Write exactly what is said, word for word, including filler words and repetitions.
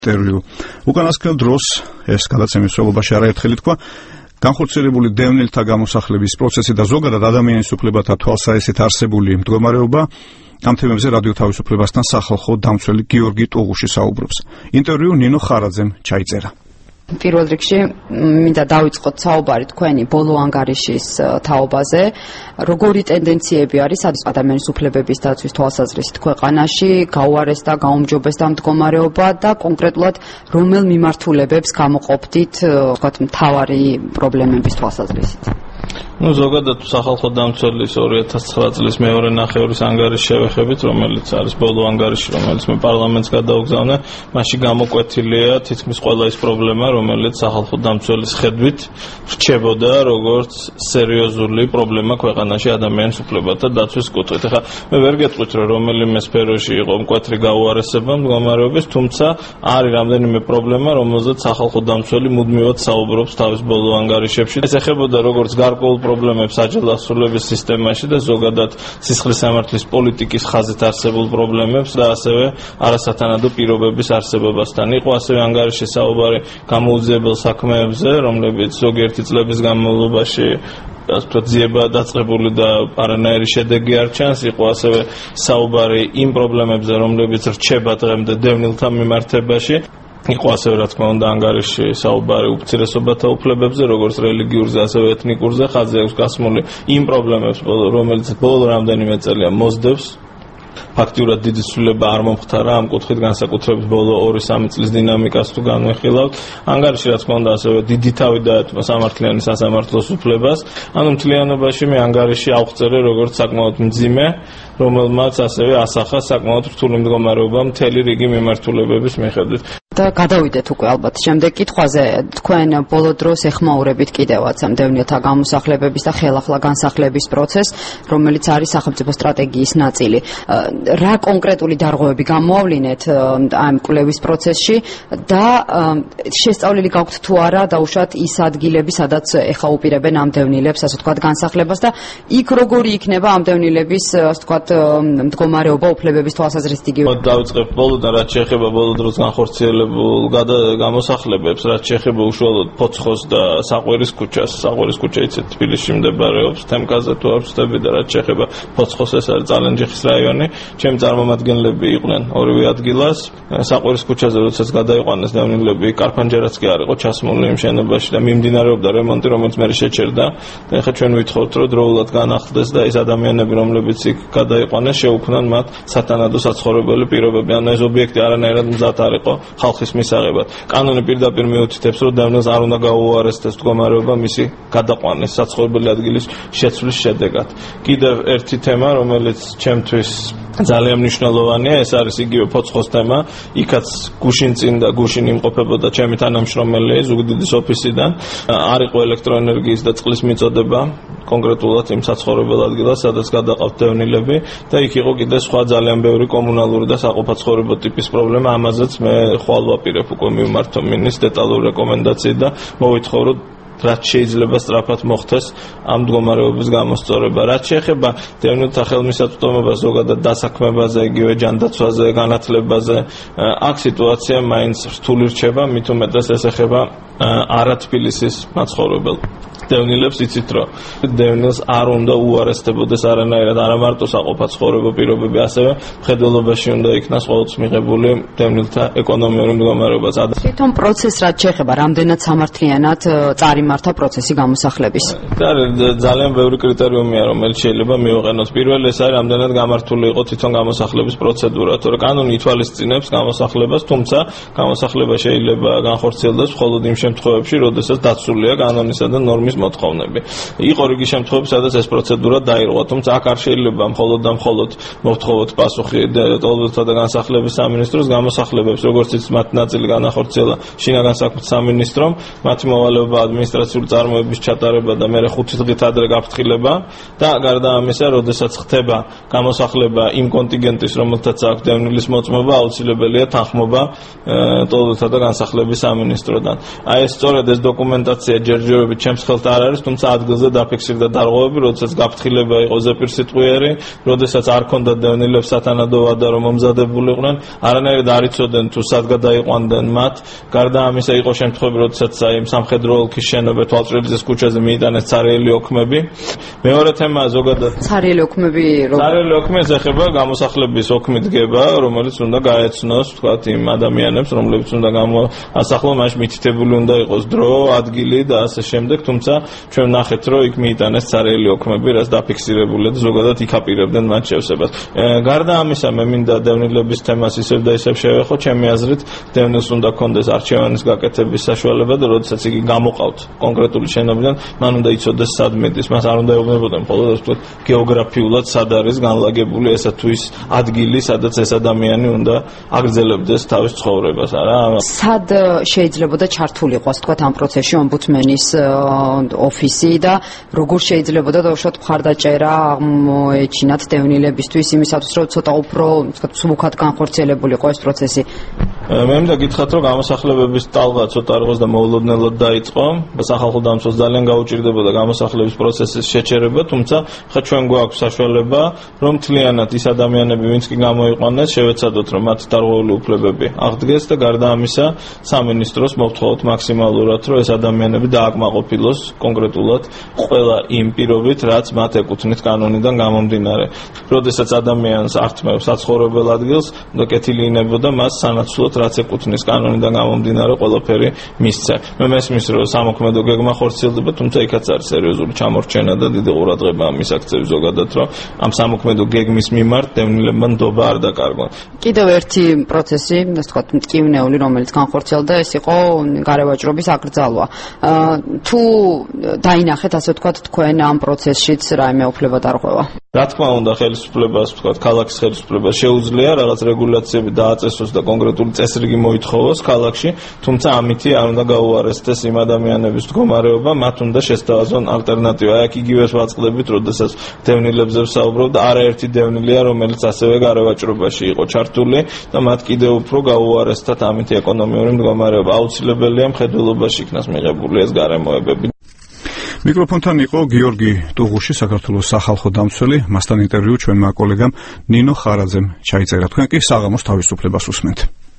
ინტერვიუ. უკანასკნელ დროს ეს გადაცემის მსვლელობაში არაერთხელ ითქვა განხორციელებული დევნილთა გამოსახლების პროცესი და ზოგადად ადამიანის უფლებათა თვალსაჩინოდ არსებული მდგომარეობა ამ თემებზე რადიო თავისუფლებასთან სახალხო დამცველი გიორგი ტუღუში საუბრობს. ინტერვიუ ნინო ხარაძემ ჩაიწერა. პირველ რიგში მინდა დავიწყოთ საუბარი თქვენი ბოლო ანგარიშის თაობაზე. როგორი ტენდენციები არის ადამიანის უფლებების დაცვის თვალსაზრისით ქვეყანაში, გაუარესდა, გაუმჯობესდა მდგომარეობა და კონკრეტულად რომელ მიმართულებებს გამოყოფდით, ვთქვათ, მთავარი პრობლემების თვალსაზრისით? Ну, ზოგადად სახალხო დამცველის ორი ათას ცხრა წლის მეორე ნახევრის ანგარიშს შევეხებით, რომელიც არის ბოლო ანგარიში, რომელიც მე პარლამენტს გადავგზავნე, მასში გამოკვეთილია თითქმის ყველა ის პრობლემა, რომელიც სახალხო დამცველის ხედვით რჩებოდა როგორც სერიოზული პრობლემა ქვეყანაში ადამიანის უფლებათა დაცვის კუთხით. ეხლა მე ვერ გეტყვით, რომ რომელიმე სფეროში იყო მკვეთრი გაუარესება მდგომარეობის, თუმცა არის რამდენიმე პრობლემა, რომელზეც სახალხო დამცველი მუდმივად საუბრობს თავის ბოლო ანგარიშებში. ეს ეხებოდა როგორც გარკვეულ პრობლემებს აჯილასრულების სისტემაში და ზოგადად სისხლის სამართლის პოლიტიკის ხაზით არსებულ პრობლემებს და ასევე არასათანადო პირობების არსებობასთან. იყო ასევე ანგარიში საუბარი გამოუძიებელ საქმეებზე, რომლებიც ზოგიერთი წლების განმავლობაში ასე ვთქვათ, ძიებაა დაწყებული და არანაირი შედეგი არ ჩანს. იყო ასევე საუბარი იმ პრობლემებზე, რომლებიც რჩება დღემდე დევნილთა მიმართებაში. იყო ასევე რა თქმა უნდა ანგარიში საუბარი უმცირესობათა უფლებებზე, როგორც რელიგიურზე, ასევე ეთნიკურზე, ხაზი აქვს გასმული იმ პრობლემებს, რომელიც ბოლო რამდენიმე წელია მოსდევს. ფაქტიურად დიდი ცვლილება არ მომხდარა ამ კუთხით, განსაკუთრებით ბოლო ორი სამი წლის დინამიკას თუ განვიხილავთ. ანგარიში რა თქმა უნდა ასევე დიდი თავი დაეთმო სამართლიანი სასამართლოს უფლებას. ანუ მთლიანობაში მე ანგარიში ავწერე როგორც საკმაოდ მძიმე, რომელმაც ასევე ასახა საკმაოდ რთული მდგომარეობა მთელი რიგი მიმართულებების მიხედვით. და გადავიდეთ უკვე ალბათ შემდეგ კითხვაზე. თქვენ ბოლო დროს ეხმაურებით კიდევაც ამ დევნილთა გამოსახლებების და ხელახლა განსახლების პროცესს, რომელიც არის სახელმწიფო სტრატეგიის ნაწილი. რა კონკრეტული დარღვევები გამოავლინეთ ამ კვლევის პროცესში და შესწავლილი გაქვთ თუ არა დაუშვათ ის ადგილები, სადაც ეხა უპირებენ ამ დევნილებს, ასე ვთქვათ, განსახლებას და იქ როგორი იქნება ამ დევნილების, ასე ვთქვათ, მდგომარეობა უფლებების თვალსაზრისით იგივე? დავიწყებ ბოლოდან, რაც შეეხება ბოლო დროს განხორციელებულ გამოსახლებებს, რაც შეეხება უშუალოდ ფოცხოს და საყვირის ქუჩას. საყვირის ქუჩა იცით თბილისში მდებარეობს, თემკაზე თუ არ ვცდები და რაც შეეხება ფოცხოს, ეს არის წალენჯიხის რაიონი. ჩემი წარმომადგენლები იყვნენ ორივე ადგილას. საყვირის ქუჩაზე როდესაც გადაიყვანეს დევნილები, კარფანჯერაც კი არ იყო ჩასმული იმ შენობაში და მიმდინარეობდა რემონტი, რომელიც მე შეჩერდა. და ეხლა ჩვენ ვითხოვთ, რომ დროულად განახლდეს და ის ადამიანები, რომლებიც იქ გადაიყვანეს, შეუქმნან მათ სათანადო საცხოვრებელი პირობები. ანუ ეს ობიექტი არანაირად მზად არ იყო ხალხის მისაღებად. კანონი პირდაპირ მიუთითებს, რომ დევნილს არ უნდა გაუარესდეს მდგომარეობა მისი გადაყვანის საცხოვრებელი ადგილის შეცვლის შედეგად. კიდევ ერთი თემა, რომელიც ჩემთვის ძალიან მნიშვნელოვანია, ეს არის იგივე ფოცხოს თემა. იქაც გუშინ წინ და გუშინ იმყოფებოდა ჩემი თანამშრომელი ზუგდიდის ოფისიდან. არ იყო ელექტროენერგიის და წყლის მიწოდება კონკრეტულად იმ საცხოვრებელ ადგილას, სადაც გადაყავთ დევნილები და იქ იყო კიდე სხვა ძალიან ბევრი კომუნალური და საყოფაცხოვრებო ტიპის პრობლემა. ამაზეც მე ხვალ ვაპირებ უკვე მივმართო მინისტრს დეტალური რეკომენდაციით და მოვითხოვ, რომ რაც შეიძლება სწრაფად მოხდეს ამ მდგომარეობის გამოსწორება. რაც შეეხება დევნილთა ხელმისაწვდომობას ზოგადად დასაქმებაზე, იგივე ჯანდაცვაზე, განათლებაზე, აქ სიტუაცია მაინც რთული რჩება, მით უმეტეს ეს ეხება არათბილისის მაცხოვრებელ დევნილებს. იცით, რომ დევნილს არ უნდა უარესდებოდეს არანაირად არა მარტო საყოფაცხოვრებო პირობები, ასევე მხედველობაში უნდა იქნას ყოველთვის მიღებული დევნილთა ეკონომიური მდგომარეობა. თვითონ პროცესს რაც შეეხება, რამდენად სამართლიანად წარიმართა პროცესი გამოსახლების? ძალიან ბევრი კრიტერიუმია, რომელიც შეიძლება მივაყენოთ. პირველი ეს არის, რამდენად გამართული იყო თვითონ გამოსახლების პროცედურა, თორე კანონი ითვალისწინებს გამოსახლებას, თუმცა გამოსახლება შეიძლება განხორციელდეს მხოლოდ იმ შემთხვევებში, როდესაც დაცულია კანონისა და ნორმის მოთხოვნები. იყო რიგი შემთხვევები, სადაც ეს პროცედურა დაირღვა, თუმცა აქ არ შეიძლება მხოლოდ და მხოლოდ მოვთხოვოთ პასუხი ტოლობელთა და განსახლების სამინისტროს გამოსახლებებს, როგორც ის მათ ნაწილი განახორციელა შინაგან საქმეთა სამინისტრომ, მათი მოვალეობა ადმინისტრაციული წარმოების ჩატარება და მერე ხუთი დღით ადრე გაფრთხილება და გარდა ამისა, როდესაც ხდება გამოსახლება იმ კონტინგენტის, რომელთაც აქვს დევნილის მოწმობა, აუცილებელია თანხმობა ტოლობელთა და განსახლების სამინისტროდან. აი აი სწორედ ეს დოკუმენტაცია ჯერჯერობით ჩემს ხელთ არ არის, თუმცა ადგილზე დაფიქსირდა დარღვევები, როდესაც გაფრთხილება იყო ზეპირსიტყვიერი, როდესაც არ ქონდა დევნილებს სათანადო ვადა, რომ მომზადებულიყვნენ, არანაირად არ იცოდნენ თუ სად გადაიყვანდნენ მათ. გარდა ამისა იყო შემთხვევები, როდესაც აი სამხედრო ოლქის შენობა თვალწრებიძის ქუჩაზე მიიტანეს ცარიელი ოქმები. მეორე თემა ზოგადად ცარიელი ოქმები რო ცარიელი ოქმი ეხება გამოსახლების ოქმი დგება, რომელიც უნდა გაეცნოს, თქვათ, იმ ადამიანებს, რომლებიც უნდა გამოასახლონ, მაშინ მითითებული უნდა იყოს დრო, ადგილი და ასე შემდეგ, თუმცა ჩვენ ნახეთ, რომ იქ მიიტანეს ცარიელი ოქმები, რაც დაფიქსირებულია და ზოგადად იქაპირებდნენ მათ შევსებას. გარდა ამისა, მე მინდა დევნილების თემას ისევ და ისევ შევეხო, ჩემი აზრით, დევნილს უნდა ქონდეს არჩევანის გაკეთების საშუალება და როდესაც იგი გამოყავთ კონკრეტული შენობიდან, მან უნდა იცოდეს სად მიდის, მას არ უნდა ეუბნებოდნენ მხოლოდ ასე ვთქვათ, გეოგრაფიულად სად არის განლაგებული ესა თუ ის ადგილი, სადაც ეს ადამიანი უნდა აგრძელებდეს თავის ცხოვრებას, არა? სად შეიძლებოდა ჩართული იყოს, თქვათ, ამ პროცესში ომბუდსმენის ოფისი და როგორ შეიძლებოდა დაუშვათ მხარდაჭერა აღმოეჩინათ დევნილებისთვის იმისათვის, რომ ცოტა უფრო, თქვათ, სმუქად განხორციელებული იყო ეს პროცესი? მე მინდა გითხრათ, რომ გამოსახლებების ტალღა ცოტა არ იყოს და მოულოდნელად დაიწყო. სახალხო დამცველს ძალიან გაუჭირდებოდა გამოსახლების პროცესის შეჩერება, თუმცა ხა ჩვენ გვაქვს საშუალება, რომ მთლიანად ის ადამიანები, ვინც კი გამოიყვანეს, შევეცადოთ, რომ მათ დარღვეული უფლებები აღდგეს და გარდა ამისა, სამინისტროს მოვთხოვოთ მაქსიმალურად, რომ ეს ადამიანები დააკმაყოფილოს კონკრეტულად ყველა იმ პირობით, რაც მათ ეკუთვნით კანონიდან გამომდინარე. როდესაც ადამიანს ართმევს საცხოვრებელ ადგილს, უნდა კეთილინებოდა მას სანაცვლოდ, რაც ეკუთვნის კანონიდან გამომდინარე ყველაფერი მისცე. მე მესმის, რომ სამოქმედო გეგმა ხორციელდება, თუმცა იქაც არის სერიოზული ჩამორჩენა და დიდი ყურადღება ამის აქცევი ზოგადად, რომ ამ სამოქმედო გეგმის მიმართ დევნილებმა ნდობა არ დაკარგონ. კიდევ ერთი პროცესი, ასე ვთქვათ, მტკივნეული, რომელიც განხორციელდა, ეს იყო გარევაჭრობის აკრძალვა. თუ დაინახეთ, ასე ვთქვათ, თქვენ ამ პროცესშიც რაიმე უფლება დარღვევა? რა თქმა უნდა, ხელისუფლებას, ვთქვათ, ქალაქის ხელისუფლებას შეუძლია რაღაც რეგულაციები დააწესოს და კონკრეტული წესრიგი მოითხოვოს ქალაქში, თუმცა ამითი არ უნდა გაუარესდეს იმ ადამიანების მდგომარეობა, მათ უნდა შესთავაზონ ალტერნატივა. აქ იგივეს ვაწყდებით, როდესაც დევნილებზე ვსაუბრობ და არაერთი დევნილია, რომელიც ასევე გარევაჭრობაში იყო ჩართული და მათ კიდევ უფრო გაუარესდათ ამითი ეკონომიური მდგომარეობა. აუცილებელია მხედველობაში იქნას მიღებული ეს გარემოებები. მიკროფონთან იყო გიორგი ტუღუში, საქართველოს სახალხო დამცველი, მასთან ინტერვიუ ჩვენმა კოლეგამ ნინო ხარაძემ ჩაიწერა. თქვენ კი საღამოს თავისუფლებას უსმენთ.